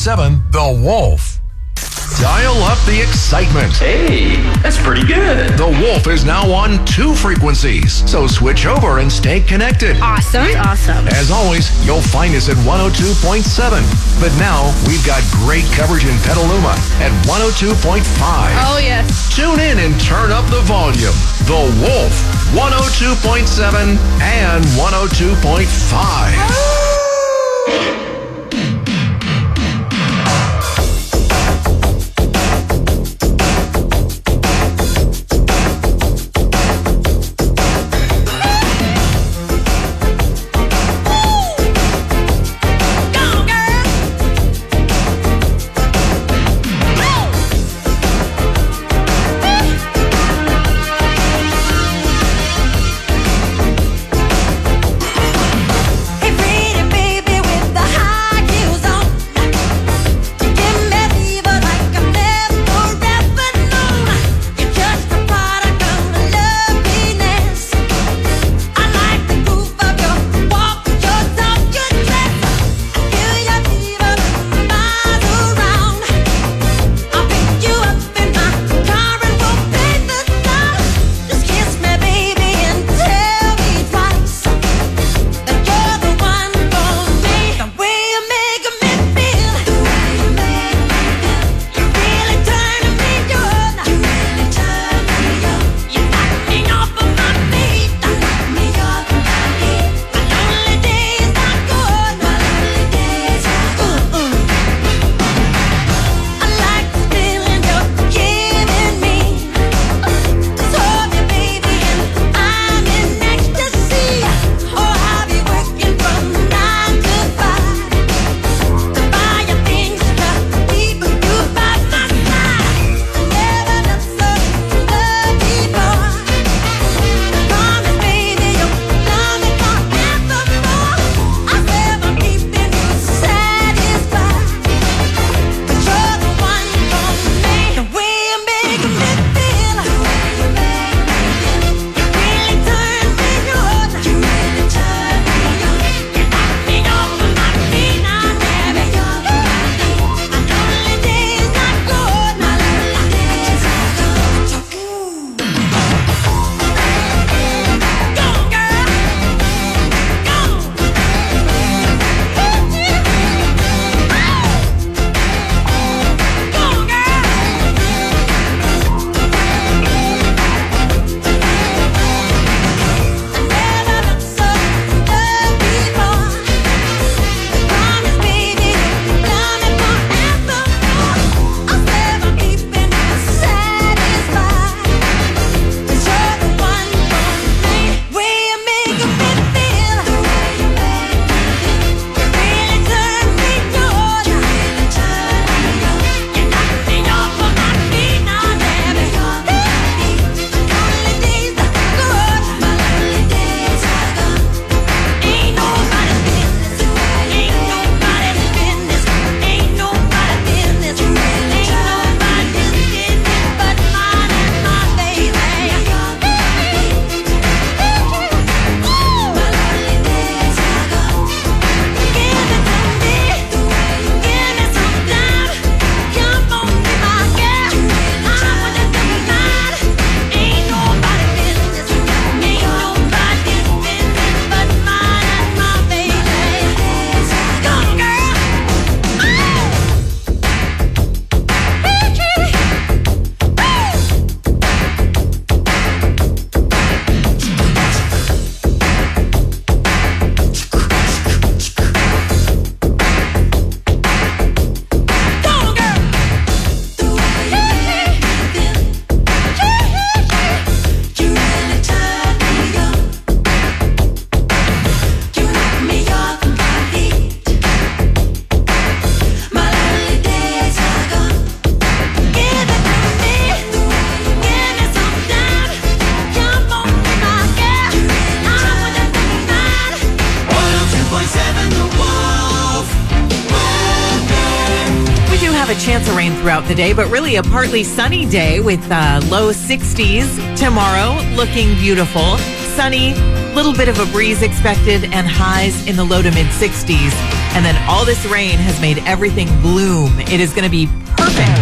102.7 The Wolf. Dial up the excitement. Hey, that's pretty good. The Wolf is now on 2 frequencies, so switch over and stay connected. Awesome. As always, you'll find us at 102.7. But now, we've got great coverage in Petaluma at 102.5. Oh, yes. Tune in and turn up the volume. The Wolf, 102.7 and 102.5. have a chance of rain throughout the day, but really a partly sunny day with low 60s tomorrow, looking beautiful. Sunny Little bit of a breeze expected and highs in the low to mid 60s. And then all this rain has made everything bloom. It is going to be perfect.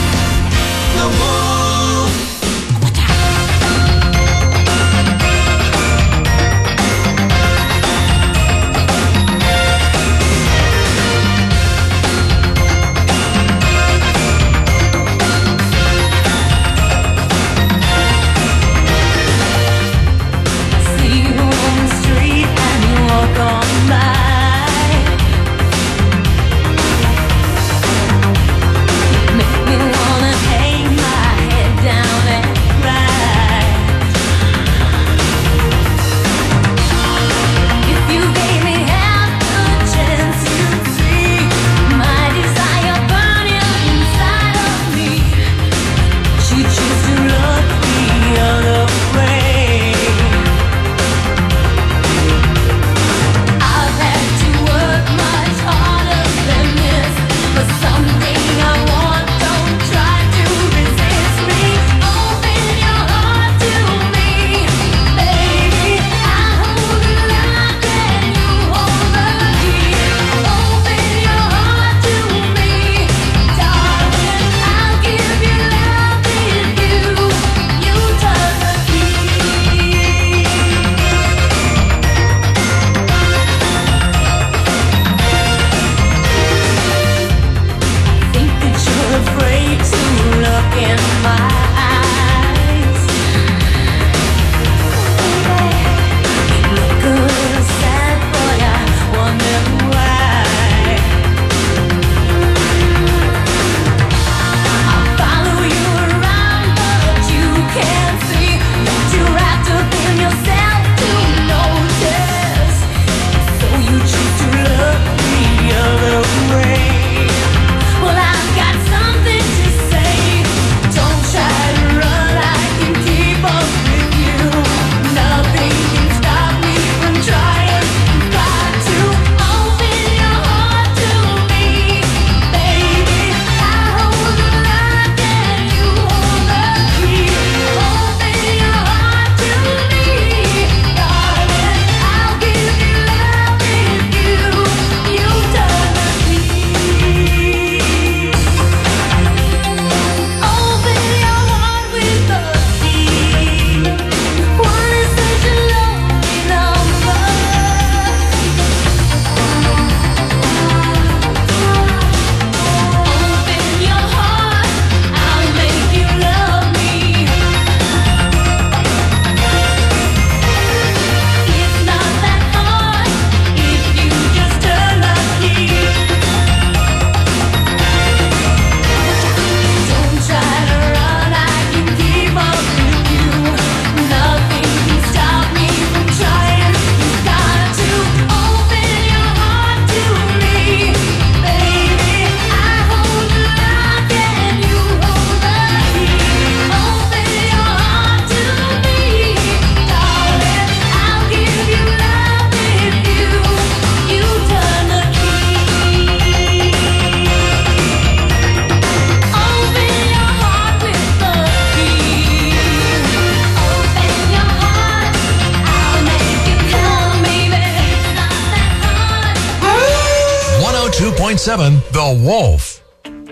The Wolf.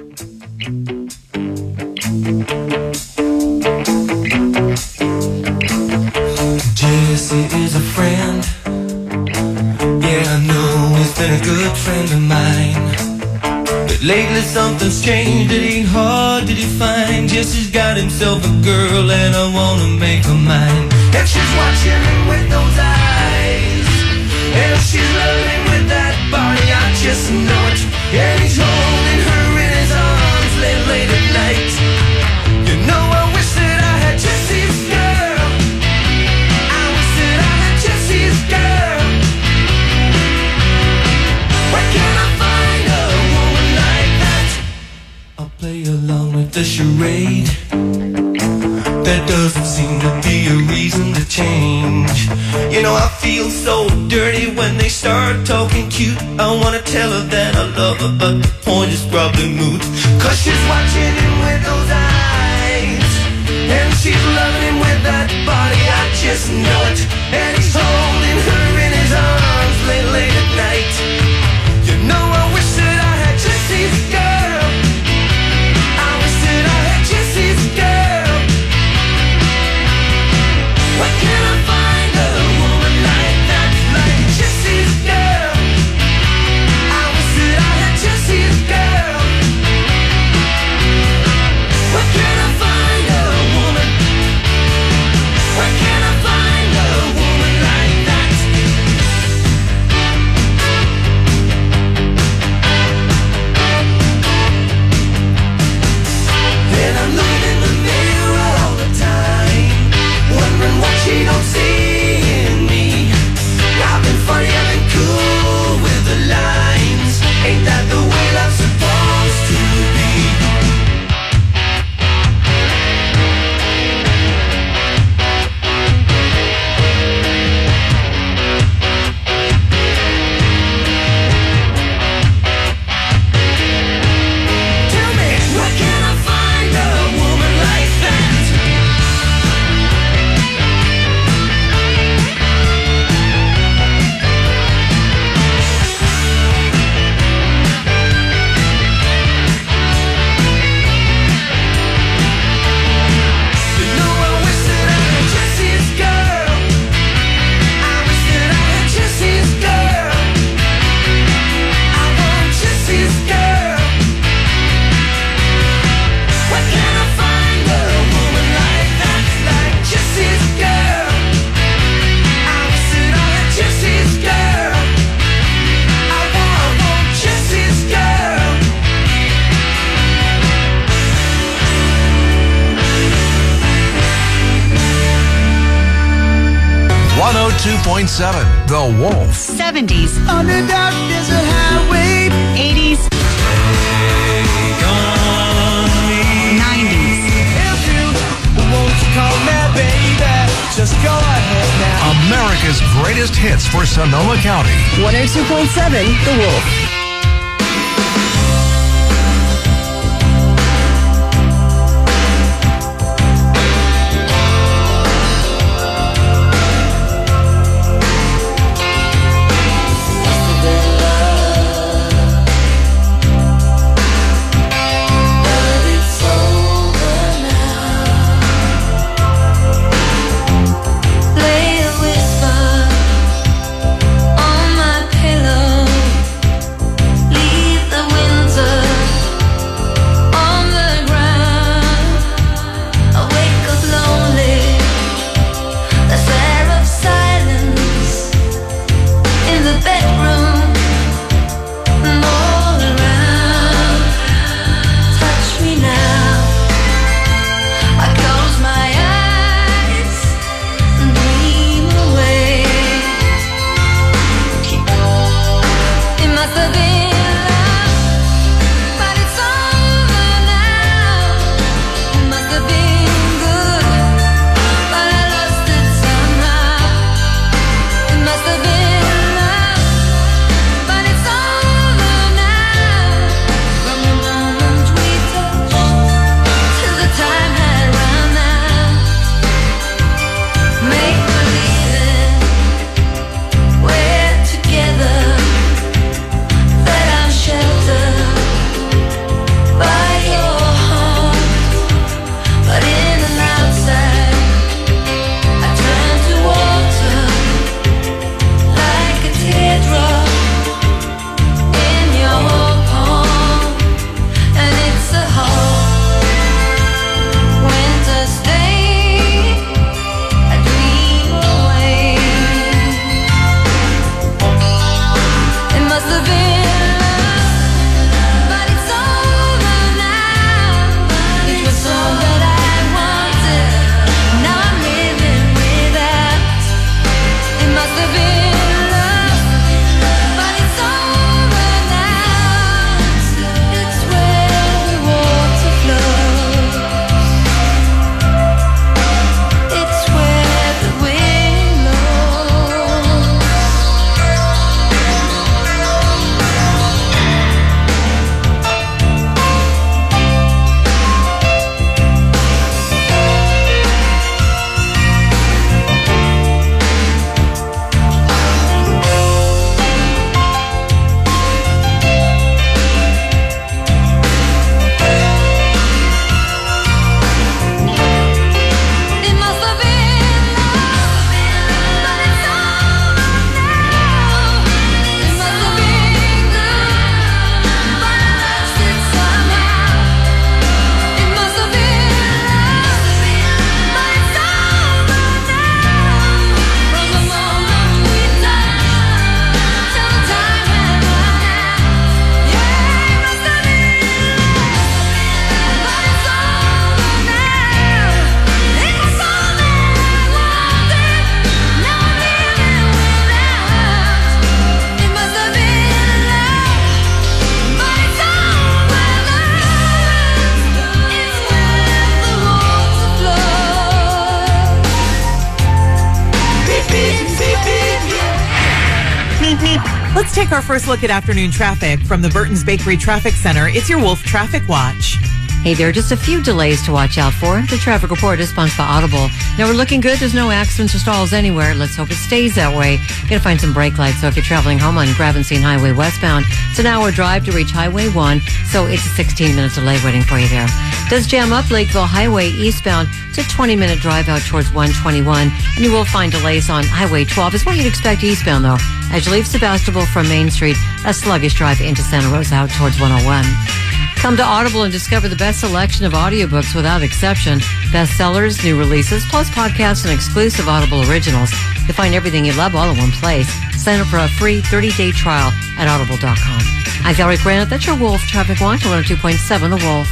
Jesse is a friend. Yeah, I know he's been a good friend of mine. But lately something's changed, it ain't hard to define. Jesse's got himself a girl and I wanna make her mine. And she's watching him with those eyes, and she's loving with that body, I just know it. And he's holding her in his arms late at night. You know I wish that I had Jesse's girl. I wish that I had Jesse's girl. Where can I find a woman like that? I'll play along with the charade. There doesn't seem to be a reason to change. You know I feel so dirty when they start talking cute. I wanna tell her that I love her, but the point is probably moot. Cause she's watching him with those eyes, and she's loving him with that body, I just know it. And he's home 102.7 The Wolf. 70s. On the dark desert highway. 80s. 90s. If you won't call me baby, just go ahead now. America's greatest hits for Sonoma County. 102.7 The Wolf. Let's take our first look at afternoon traffic from the Burton's Bakery Traffic Center. It's your Wolf Traffic Watch. Hey there, just a few delays to watch out for. The traffic report is sponsored by Audible. Now we're looking good. There's no accidents or stalls anywhere. Let's hope it stays that way. You're going to find some brake lights. So if you're traveling home on Gravenstein Highway westbound, it's an hour drive to reach Highway 1. So it's a 16-minute delay waiting for you there. Does jam up Lakeville Highway eastbound. It's a 20-minute drive out towards 121. And you will find delays on Highway 12. It's what you'd expect eastbound, though. As you leave Sebastopol from Main Street, a sluggish drive into Santa Rosa out towards 101. Come to Audible and discover the best selection of audiobooks without exception. Bestsellers, new releases, plus podcasts and exclusive Audible originals. You'll find everything you love all in one place. Sign up for a free 30-day trial at audible.com. I'm Valerie Granite. That's your Wolf Traffic Watch on 102.7 The Wolf.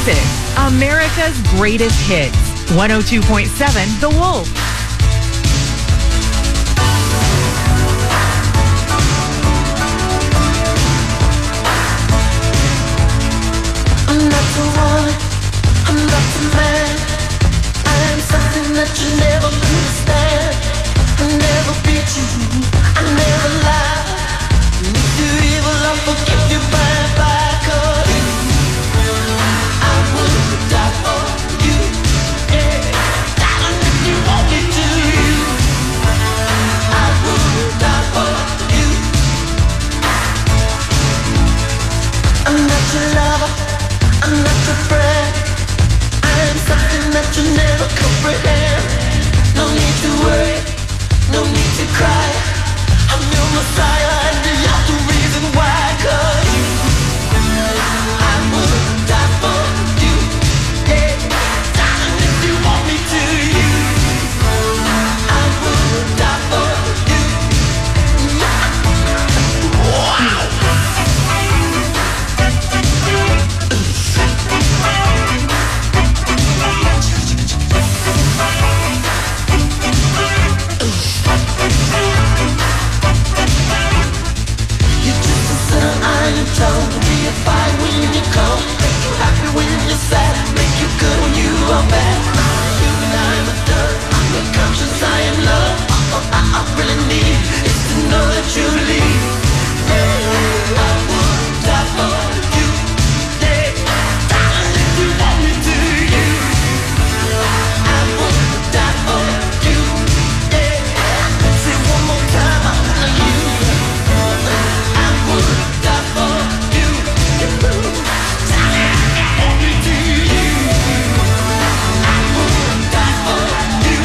music. America's greatest hits. 102.7 The Wolf. I'm not the one, I'm not the man. I am something that you never understand. I never beat you, I never lie. And if you're evil, I'll forgive you bye. 'Cause I would die for you, yeah. Darling, if you want me to, I would die for you. I'm not your lover, I'm not your friend. I am something that you never comprehend. No need to worry, no need to cry. I'm your Messiah and you're the reason why. 'Cause I would die for you, yeah. Darling, if you want me to, I would die for you. Wow. Told to be a fire when you come, make you happy when you're sad, make you good when you are bad. I'm human, I'm a dirt, I'm your conscience, I am love. All I really need is to know that you leave. I would die for you, yeah. Darling, if you want me to, I would die for you, yeah. Say one more time, I love you. I would die for you. Darling, if you want me to, I would die for you.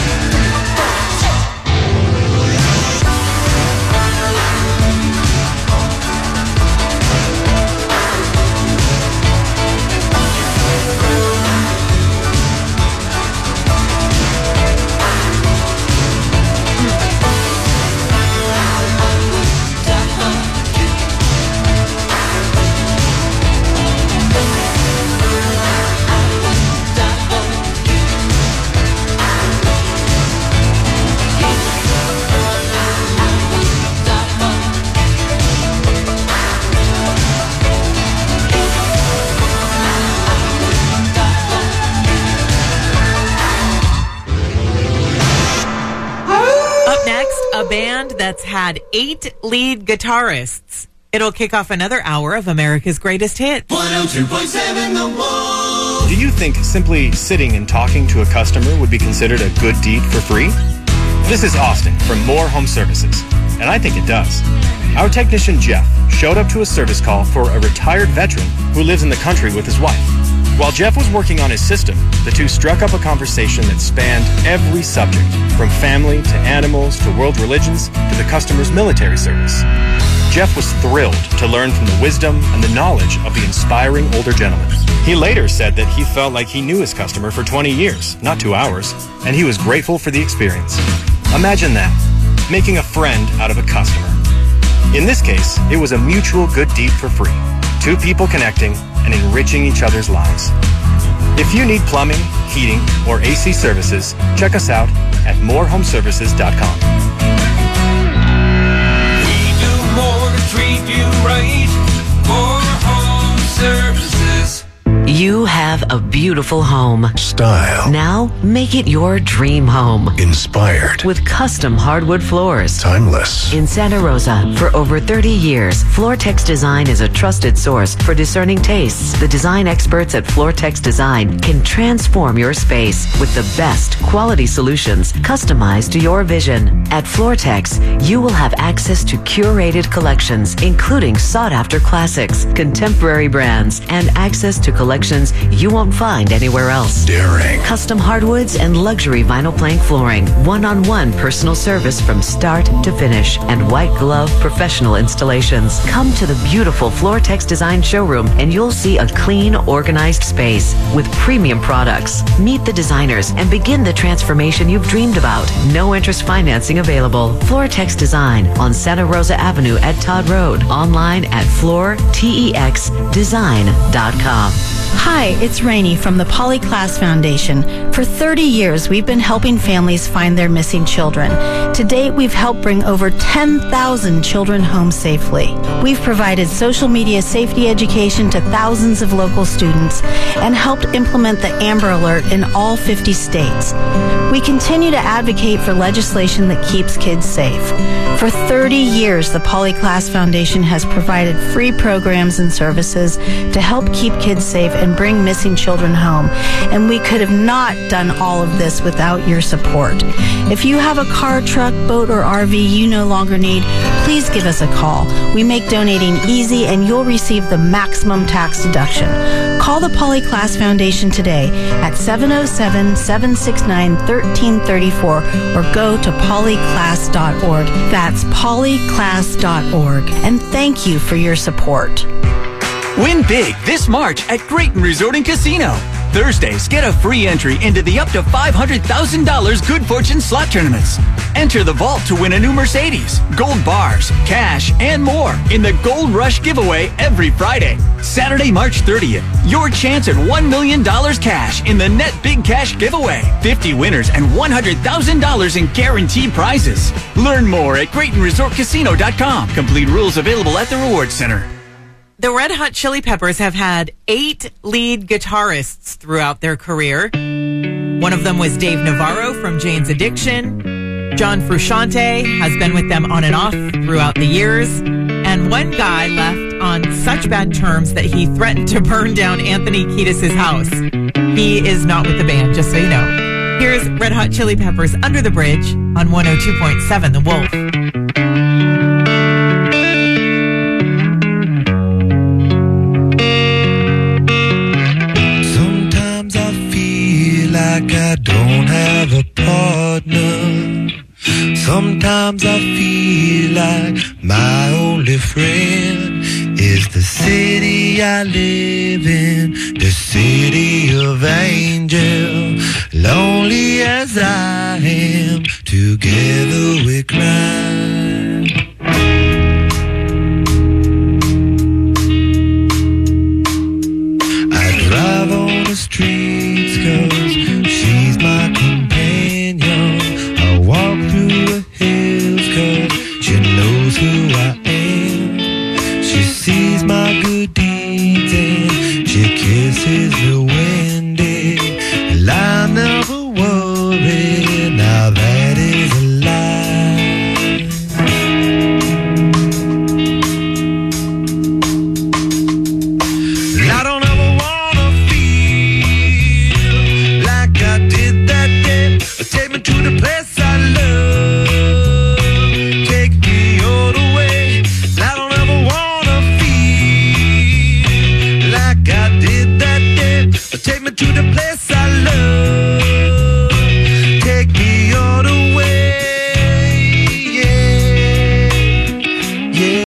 Up next, a band that's had 8 lead guitarists. It'll kick off another hour of America's greatest hits. 102.7 The Wolf. Do you think simply sitting and talking to a customer would be considered a good deed for free? This is Austin from More Home Services, and I think it does. Our technician Jeff showed up to a service call for a retired veteran who lives in the country with his wife. While Jeff was working on his system, the two struck up a conversation that spanned every subject, from family to animals to world religions to the customer's military service. Jeff was thrilled to learn from the wisdom and the knowledge of the inspiring older gentleman. He later said that he felt like he knew his customer for 20 years, not 2 hours, and he was grateful for the experience. Imagine that, making a friend out of a customer. In this case, it was a mutual good deed for free. 2 people connecting and enriching each other's lives. If you need plumbing, heating, or AC services, check us out at morehomeservices.com. We do more to treat you right. More Home Services. You have a beautiful home. Style. Now make it your dream home. Inspired. With custom hardwood floors. Timeless. In Santa Rosa, for over 30 years, Floortex Design is a trusted source for discerning tastes. The design experts at Floortex Design can transform your space with the best quality solutions customized to your vision. At Floortex, you will have access to curated collections, including sought-after classics, contemporary brands, and access to collections you won't find anywhere else. Daring. Custom hardwoods and luxury vinyl plank flooring, one-on-one personal service from start to finish, and white glove professional installations. Come to the beautiful Floortex Design showroom and you'll see a clean, organized space with premium products. Meet the designers and begin the transformation you've dreamed about. No interest financing available. Floortex Design on Santa Rosa Avenue at Todd Road. Online at floortexdesign.com. Hi, it's Rainey from the Polly Klaas Foundation. For 30 years, we've been helping families find their missing children. To date, we've helped bring over 10,000 children home safely. We've provided social media safety education to thousands of local students and helped implement the Amber Alert in all 50 states. We continue to advocate for legislation that keeps kids safe. For 30 years, the Polly Klaas Foundation has provided free programs and services to help keep kids safe and bring missing children home. And we could have not done all of this without your support. If you have a car, truck, boat, or RV you no longer need, please give us a call. We make donating easy and you'll receive the maximum tax deduction. Call the Polly Klaas Foundation today at 707-769-1334 or go to polyclass.org. That's polyclass.org. And thank you for your support. Win big this March at Grayton Resort and Casino. Thursdays, get a free entry into the up to $500,000 Good Fortune slot tournaments. Enter the vault to win a new Mercedes, gold bars, cash, and more in the Gold Rush giveaway every Friday. Saturday, March 30th, your chance at $1 million cash in the Net Big Cash giveaway. 50 winners and $100,000 in guaranteed prizes. Learn more at GraytonResortCasino.com. Complete rules available at the Rewards Center. The Red Hot Chili Peppers have had 8 lead guitarists throughout their career. One of them was Dave Navarro from Jane's Addiction. John Frusciante has been with them on and off throughout the years. And one guy left on such bad terms that he threatened to burn down Anthony Kiedis' house. He is not with the band, just so you know. Here's Red Hot Chili Peppers Under the Bridge on 102.7 The Wolf. Like I don't have a partner. Sometimes I feel like my only friend is the city I live in, the city of angel. Lonely as I am, together we cry. I drive on the streets 'cause she's my companion. I walk through the hills 'cause she knows who I am. She sees my good deeds and she kisses the way